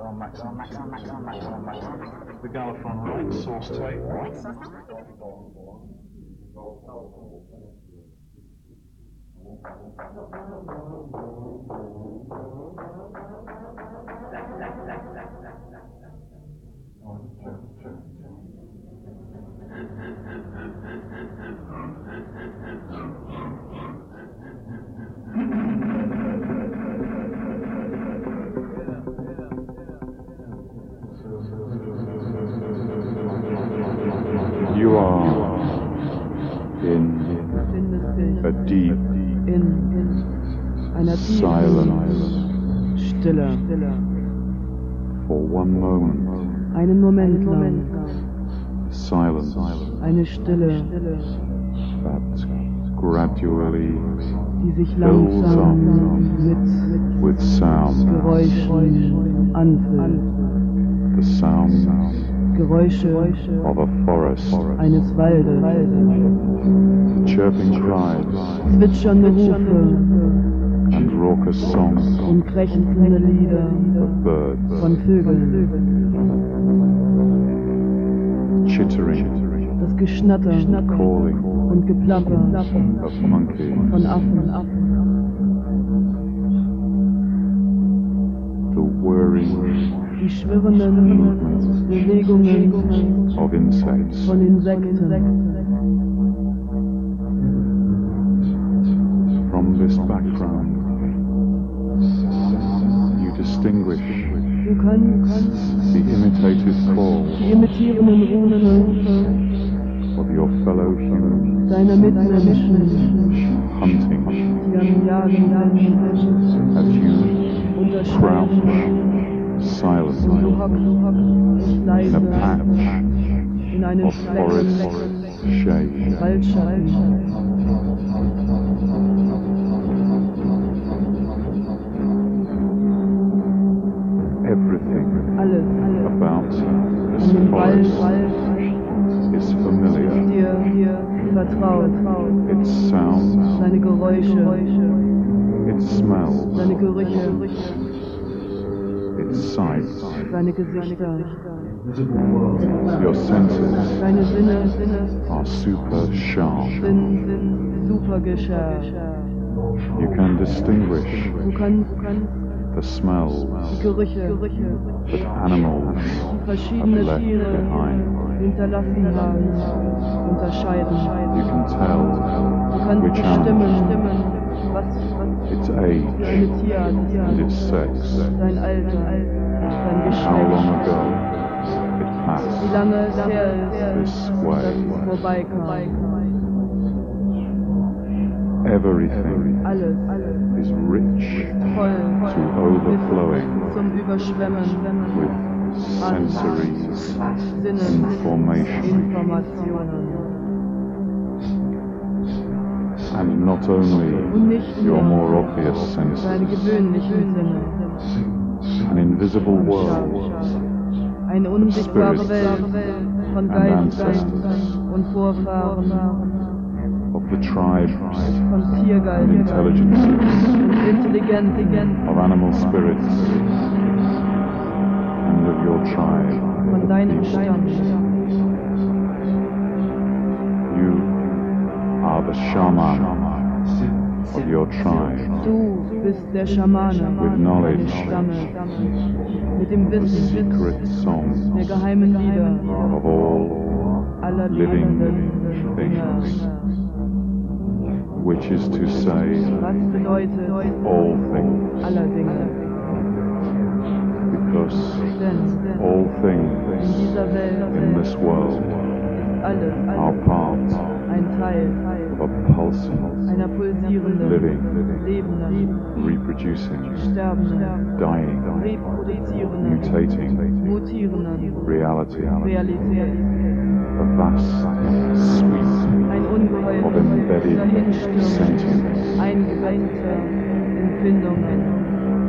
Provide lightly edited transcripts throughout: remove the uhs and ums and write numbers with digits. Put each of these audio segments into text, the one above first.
The Gallifron right, source tape. You are in a deep silence. Stille. For one moment. Einen Moment lang. Silence. Eine Stille. That gradually Die sich fills up langsam with sound. Geräuschen anfüllt. The sound Geräusche of a forest. eines Waldes. The chirping cries Zwitschernde Rufe and raucous songs und krächzende Lieder of birds. von Vögeln. Chittering, Das Geschnatter calling und Geplapper of monkeys. von Affen. The whirring Die schwirrenden Bewegungen of insects. von Insekten. From this background, you distinguish Du kannst the imitated call die imitierenden Rufe of your fellow humans deiner Mitmenschen, hunting die am Jagen sind, as you crouch unterscheiden. silently Und du hockst in leise a patch in einen of forest shade. Waldschatten. Everything Alles about an this dem forest Wald is familiar. dir vertraut. Its sounds, Seine Geräusche, its smells, seine Gerüche, its sights. seine Gesichter. Your senses Deine Sinne are super sharp. sind super geschärft. You can distinguish Du kannst the smells die Gerüche, that animals die have verschiedene left Tiere behind. hinterlassen haben, unterscheiden. You can tell Du kannst which bestimmen, animal, was its für age eine Tierart and ist, its sex, sein Alter, sein and how long Geschlecht, ago it wie passed lange es her ist, this dass way. es vorbeikam. Everything Alles is rich voll to overflowing zum Überschwemmen with sensory Sinnen, information. Informationen. And not only Und nicht your nur more obvious seine senses, gewöhnlichen Sinne. an invisible world Eine unsichtbare Welt von and Geistern ancestors, und Vorfahren, of the tribes von and Tiergeistern intelligences, und Intelligenzen, of animal spirits, and of your tribe. von deinem Stamm. You are the shaman of your tribe, Du bist der Schamane with knowledge deines Stammes, mit dem of the Wissen secret songs der geheimen Lieder of all aller living lebenden things, Dinge. which is to say, Was bedeutet all things, aller Dinge? because Denn all in things dieser Welt in this world ist alles are part ein Teil of a pulsing, einer pulsierenden, living, lebenden, reproducing, sterbenden, dying, reproduzierenden, mutating mutierenden reality, Realität. a vast suite Ein ungeheuer of embedded dahinstürmen, sentience. eingebettete Empfindungen.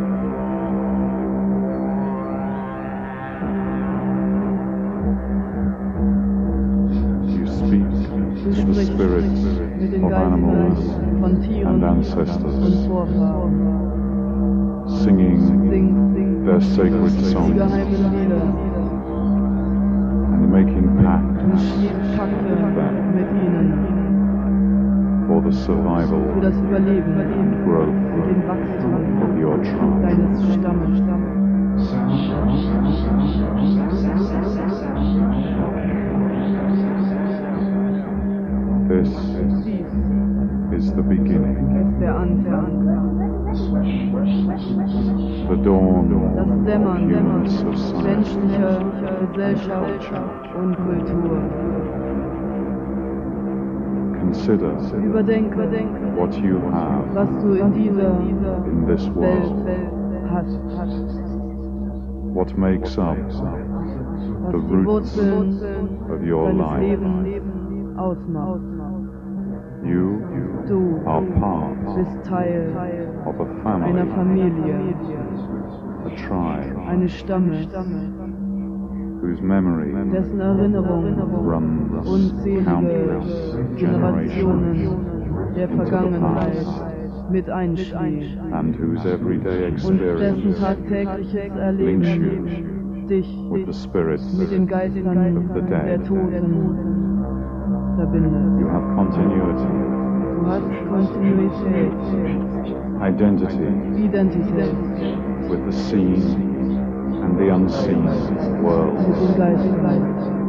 You speak Du to the sprichst spirits mit den of animals Geistern von Tieren and und ancestors, Vorfahren. singing Singst their their sacred die songs geheimen Lieder and making und pacts schließt Pakte mit ihnen for the survival für das Überleben and und growth den Wachstum of your tribe. deines Stammes. This Dies is the beginning, ist der Anfang, the dawn das of Dämmern human society. menschlicher Gesellschaft und Kultur. Consider Überdenke, what you have was du in dieser in this Welt world, hast, what makes up was the die roots Wurzeln of your deines life. Lebens ausmacht. You Du are part bist Teil of a einer family, Familie, a tribe eines Stammes, whose memory dessen Erinnerung runs unzählige countless Generationen generations der into the Vergangenheit past, mit einschließt and whose everyday und dessen experience tagtägliches links you Erleben dich with the spirits mit den Geistern of the der dead. Toten verbindet. You have continuity, Du hast Kontinuität, identity Identität with the seen and the unseen mit den worlds. Geistern.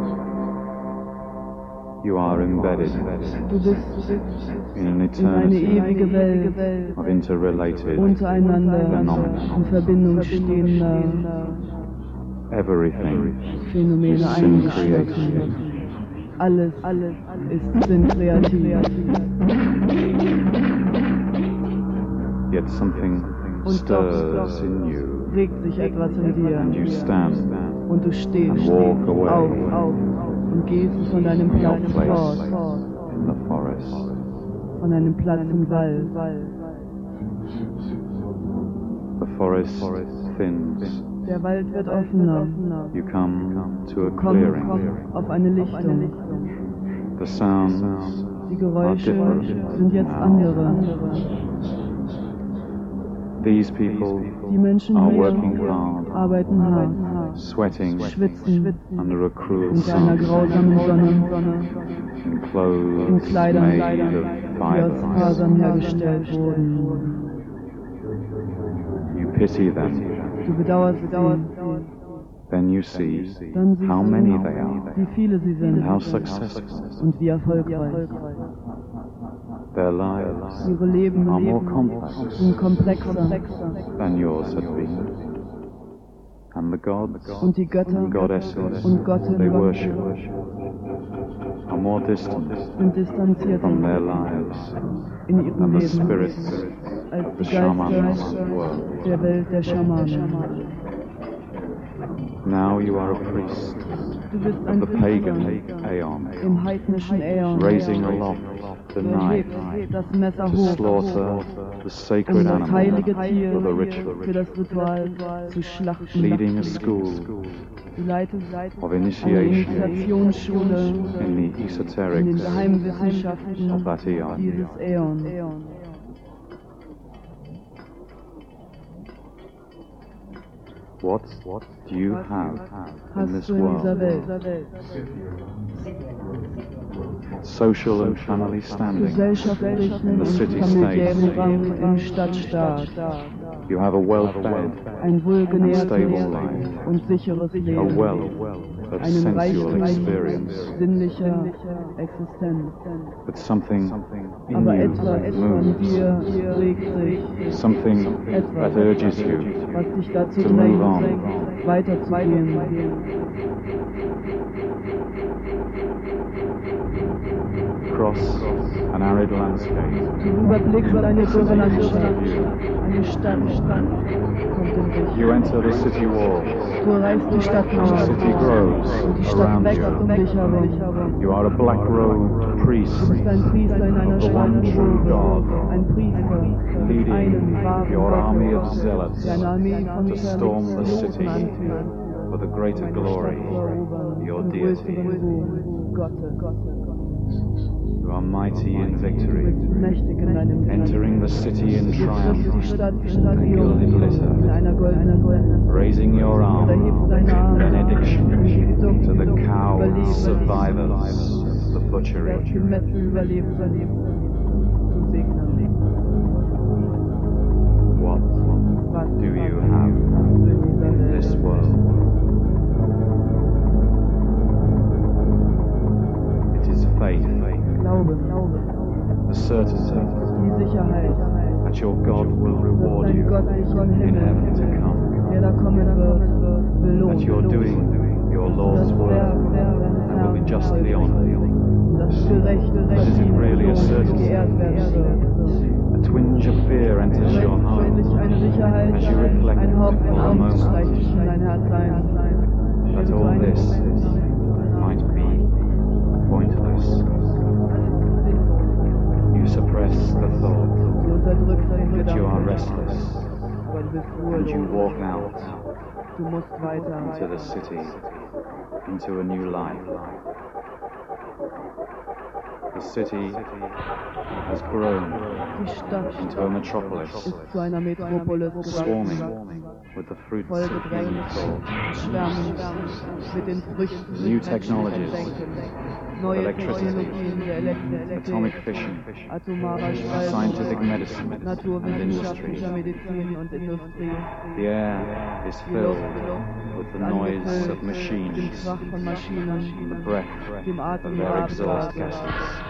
You are embedded Du bist in an in eine eternity ewige Welt of interrelated untereinander phenomena. in Verbindung stehender Everything Phänomene is sin eingeschlossen. created. Alles ist sinnkreativ. Yet something Und stirs doch in you, regt sich etwas in dir and you stand und du stehst and walk away auf und gehst von deinem from your Platz place fort, in the forest. von deinem Platz im Wald. The forest thins. Der Wald wird offener. You come to a Du clearing. kommst auf eine Lichtung. The sounds Die are Geräusche different sind jetzt now. andere. These people Die Menschen are hier working hard, arbeiten hart, sweating schwitzen under a cruel unter einer sun, grausamen Sonne, in in clothes Kleidern, made of die aus fibers. Fasern hergestellt wurden. You pity them. Du bedauerst sie, Then you see dann siehst how du, many they are wie viele sie and sind how successful. und wie erfolgreich. Their lives Ihre Leben are more complex sind komplexer than yours had been. And the gods und die Götter and goddesses und Göttinnen they worship are more distant sind distanzierter from their lives in ihrem than the Leben spirits als of the die shamanic Geister world. der Welt der Schamanen. Now you are a priest Du bist of ein the pagan Priester Aeon, im heidnischen Äon. raising aloft the Du knife hebst das Messer to hoch, slaughter the um sacred das heilige animal Tier for the ritual, für das Ritual zu schlachten. leading a school Du leitest of eine initiation Initiationsschule in the in den esoterics Geheimwissenschaften of that Aeon. dieses Äon. What do you have in Hast this du in dieser world? Welt Social and family standing. gesellschaftlichen In und the city familiären state. Rang im Stadtstaat, You have a well-fed, ein wohlgenährtes stable life, und sicheres a Leben, wealth of einen sensual Reichtum experience. sinnlicher Existenz. But something in Aber you etwas von moves, dir regt sich, something that urges you was dich dazu to move on. drängt, weiterzugehen. Across an arid landscape, Du überblickst eine dürre Landschaft, eine Stadt kommt in dich. you enter the city walls. Du erreichst die The Stadtmauer city grows und die Stadt around wächst you. um dich herum. You are a black-robed priest, Du bist ein Priester in einer of the one schwarzen true Robe, God, ein Priester des einen leading wahren your army of Gottes, zealots der eine Armee von to storm the Zeloten city anführt, for the greater um eine glory Stadt zu erobern, of your zum deity. größeren Ruhm Gottes. You are mighty in victory, mächtig in deinem Sieg. entering the city in Jetzt triumph, triffst die Stadt in gilded Triumph, litter, in einer goldenen raising your arm Da hebt deine in Arme benediction to the Überleben. cowed survivors of the Wer butchery. es gemessen überlebt, zu segnen. What Was do you hast have du in dieser in Welt? this world? It is faith, Glaube, the certainty die Sicherheit, that your God will dass reward dein you Gott dich im in heaven to Himmel, come, der da kommen wird, that you're belohnt. doing your Das Lord's Werk work deines and will be Herrn justly honored. das gerechte But is it really a Recht certainty? geehrt werden wird. A twinge of fear enters Aber your es heart ist eine Sicherheit, as you reflect ein Hauch von for a Angst steigt moment in dein Herz ein. that all this might be pointless. You suppress the thought Du unterdrückst den that you are Gedanken, restless, aber du bist and you ruhelos. walk out Du musst weiter. into the city, into a new life. The city has grown Die Stadt into a metropolis, ist zu einer Metropolis swarming gewachsen, with the fruits voll of human gedrängt, thought. schwärmend mit den Früchten des New technologies, menschlichen Denkens. Neue electricity, Technologien der atomic Elektrizität, fission, atomarer scientific Spaltung, medicine, and naturwissenschaftlicher industry. Medizin und Industrie. The air is Die filled Luft with the ist noise angefüllt of dem machines, Krach von Maschinen, the breath dem of Atem their ihrer exhaust Abgase. gases.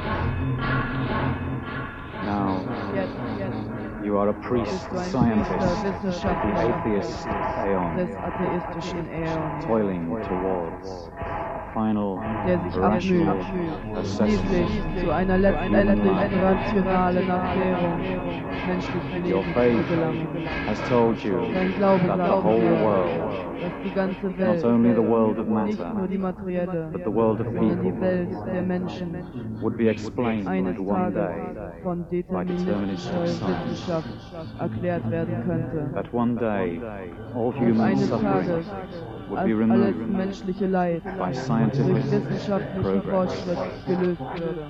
Now, Jetzt you are a priest, bist du ein scientist, Priester, of the Wissenschaftler atheist aeon, des atheistischen Äons, toiling towards a final der sich rational abmüht, assessment. schließlich zu einer letztendlich rationalen Erklärung menschlichen Your Lebens faith zu gelangen. has told you Dein Glaube that the sagt whole dir, world, dass die ganze not Welt, only the world of nicht nur matter, die materielle, but the world of sondern die people, Welt der Menschen would be explained eines one Tages day, von by deterministischer deterministic science. Wissenschaft erklärt werden könnte. That one day all Dass human eines suffering Tages would be alles removed menschliche Leid by durch scientific wissenschaftlichen progress. Fortschritt gelöst würde.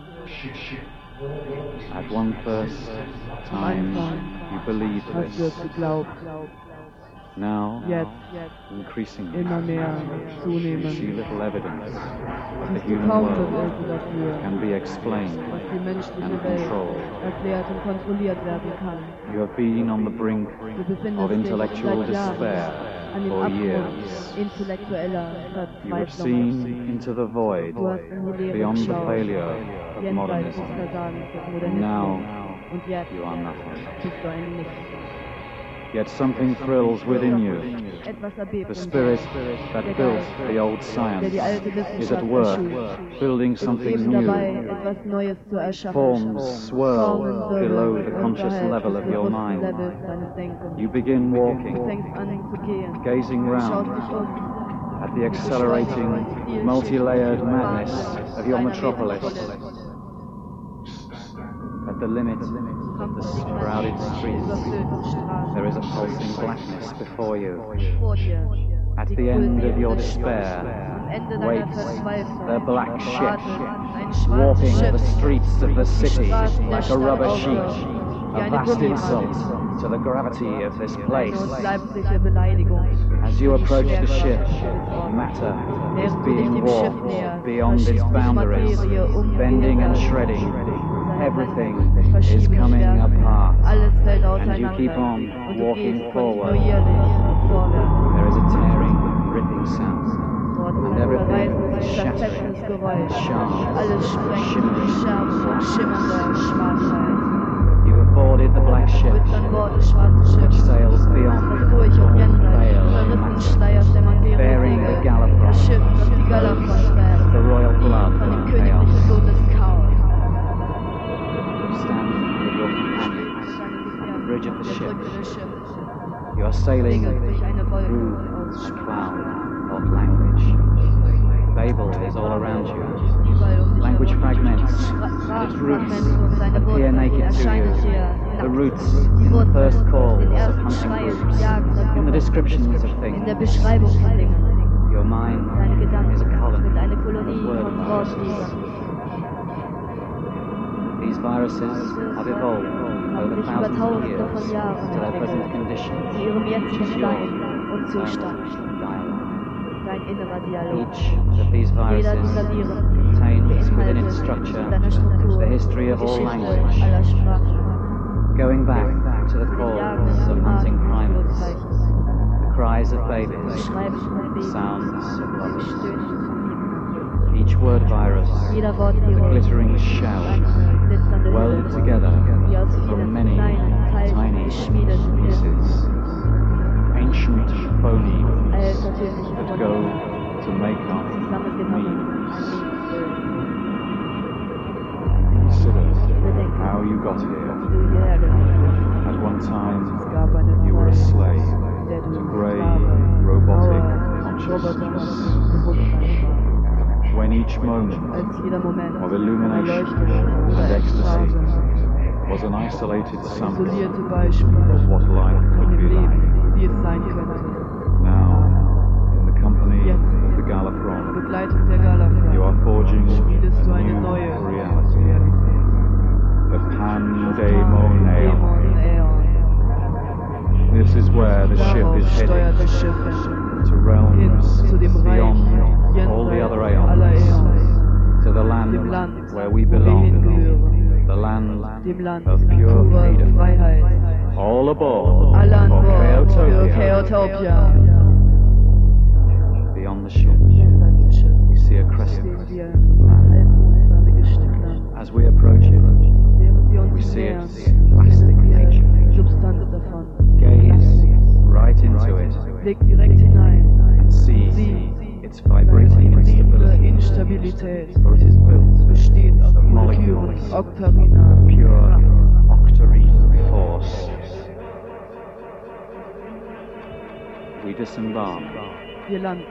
At one first time, you believed Hast du es this. geglaubt? Now, Jetzt increasingly, immer mehr, you see zunehmend. little evidence that the Siehst du human kaum world Beweise dafür, can be explained dass die menschliche and Welt controlled. erklärt und kontrolliert werden kann. You have been on the brink Du of befindest dich intellectual seit Jahren despair an dem for Abgrund years. intellektueller You have Verzweiflung. seen into the void Du hast in die Leere beyond the geschaut, failure of jenseits modernism. des Versagens des And now Modernismus. Und jetzt you are nothing. bist du ein Nichts. Yet something thrills within you. Etwas erbebt The in spirit dir. that Der built Geist, the old der science die alte is Wissenschaft at work, erschuf, building ist something eben dabei, new. etwas Neues zu erschaffen. Forms swirl Formen below wirbeln the conscious unterhalb level des of your bewussten mind. Levels deines Denkens. You begin Du walking, fängst an zu gehen, gazing schaust round dich um, at the accelerating, multi-layered madness of your metropolis. At the limit of the crowded streets, überfüllten Straßen. there is a pulsing blackness before you. Vor dir, At die the end of your pulsierende despair, am Ende deiner waits Verzweiflung, the black ship, wartet ein schwarzes warping Schiff, the streets of the city Straßen der like a Stadt rubber aufwirft, sheet. wie A eine vast Gummihammer. insult to the gravity of this Eine place. unbleibliche Beleidigung. As you für die approach the Schwerkraft ship, des Ortes. matter is Während du dich being dem Schiff warped näherst, beyond its verschiebt sich boundaries, Materie bending and ungehindert. shredding. Seine Everything Wände is verschieben coming Schwerkraft. apart. Alles fällt And you keep auseinander. on Und du walking gehst forward. kontinuierlich vorwärts. There is a tearing, ripping sound. Dort ist And ein everything zerreißendes, is zerfetzendes shattering. Geräusch. Sharp, Alles sprengt shimmering. mit schärfer, schimmernder Schwarzheit. You have boarded the black Du ship, bist an Bord des schwarzen which Schiffs, sails das beyond durch und jenseits veil des of zerrissenen matter, Schleiers der Materie bearing the segelt. Gallifrey, Das Schiff, das die Gallafron trägt, the royal blood von dem of königlichen chaos. Blut des Chaos. You stand with your companions at the bridge of the Der ship. Brücke des Schiffs You are sailing segelt durch eine Wolke through aus a cloud of language. Babel is all around you. überall um dich Language herum. fragments, its roots Sprachfragmente und seine appear Wurzeln naked to erscheinen you. dir The nackt. roots Die in the Wurzeln, first calls den of ersten hunting Schreien groups, des Jagens der in the Gruppe, descriptions of in der things. Beschreibung von Dingen. Your mind Deine is a Gedanken colony sind eine of Kolonie word von flowers. Wortliebern. These viruses have evolved over sich über thousands of Tausende years von Jahren to their present entwickelt, condition. zu ihrem jetzigen Sein und Zustand. Dialogue. Dein innerer Dialog. Each of these Jeder viruses dieser Viren contains within beinhaltet its in structure seiner Struktur the history die of all Geschichte language, aller Sprachen, going back to the den calls jagenden of hunting Arten primates, Urzeichen, the cries of das babies, Schreiben von the Babys, sounds of die mothers. Stöhnen. Each word virus Jeder is a Wortvirus glittering ist shell eine glitzernde welded Hülle, together die aus from vielen many kleinen Teilen tiny geschmiedet ist. pieces. Ancient phonemes Altertümliche that go Phonemen, to make up zusammengenommen meanings. ein Lebensbild. Consider Bedenke, how you got wie here. du hierher gekommen bist. At one time, Es gab eine you were a Zeit, slave in der du to grey, Sklave, robotic grauer, consciousness. roboterhaftes Bewusstsein war. When each moment Als jeder Moment of von illumination Erleuchtung and oder ecstasy Ekstase was an isolated sample isolierte of Beispiele what life von could dem be like. Leben, wie es sein könnte. Now, in the company Jetzt, of the in Galafron, Begleitung der you are Galafrau, forging schmiedest du a eine new neue reality. Realität. The Das Pandemonium. Dämon Äon. This is where the ship Darauf is steuert heading, das Schiff hin, to realms zu dem Reich beyond all the jenseits other aller aeons, Äons, to the dem land Land, where we wo wir belong, hingehören, the land dem Land of pure purer freedom. Freiheit. All aboard Alle an for Bord für Chaotopia. Chaotopia. beyond the ship. Jenseits des Schiffs We see a crescent. sehen wir ein halbmondförmiges Stück Land. As we approach it, Während wir we uns see nähern, its plastic finden wir nature. die Substanz davon. Gaze right into it Blick direkt hinein. and see Sieh its vibrating vibrierende instability. Instabilität. For it is built Besteht aus of Molekülen, molecules, Oktarina, pure octarine force. We disembark wir landen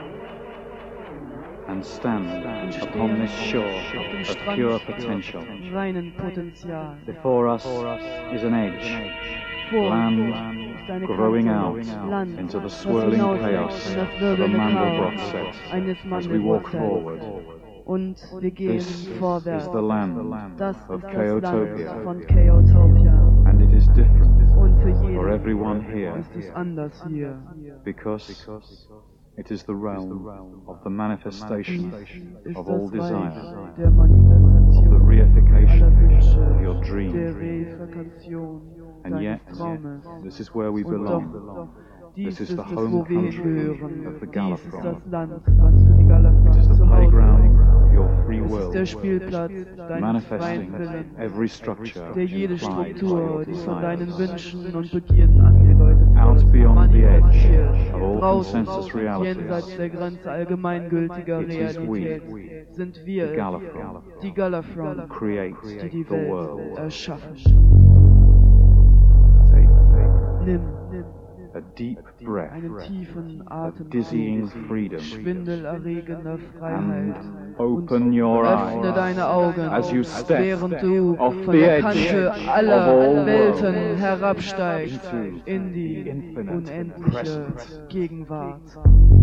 and stand upon this shore auf dem of Strand pure potential. reinen Potenzial. Before us is an edge, Vor land ist eine growing Kante, out Land, into the das swirling hinauswächst chaos in das of a wirbelnde Mandelbrot Chaos set eines as we walk forward. Mandelbrot-Sets. Und wir gehen This vorwärts. is the land Das of ist das Chaotopia, Land von Chaotopia. and it is different Und für for jeden everyone here ist es anders hier. because it is the realm of the manifestation Ist of all das desire, Reich der of the Manifestation aller reification Wünsche, of your der dream. Reifikation And deines yet, Traumes. this is where we Und doch, belong. dies This is ist the es, home wo wir country hingehören. of the Dies ist Galafron. das Land, was für die It is Galafron the zu Hause playground ist. of your free Es ist der will, Spielplatz deines manifesting freien Willens, every structure der jede implied by Struktur, your die von deinen desires. Wünschen und Begierden angedeutet Out wird, beyond the edge manifestiert. of all Draußen, consensus realities, jenseits der Grenze allgemeingültiger it is Realität, we, sind wir, the Galafron, die Galafron, who create die die the Welt world. erschaffen. Take Nimm a deep breath einen tiefen of dizzying Atemzug, freedom schwindelerregender Freiheit and open your öffne eyes deine Augen, as you step während du off von the der edge Kante of aller all Welten worlds herabsteigst into in die the infinite unendliche present. Gegenwart.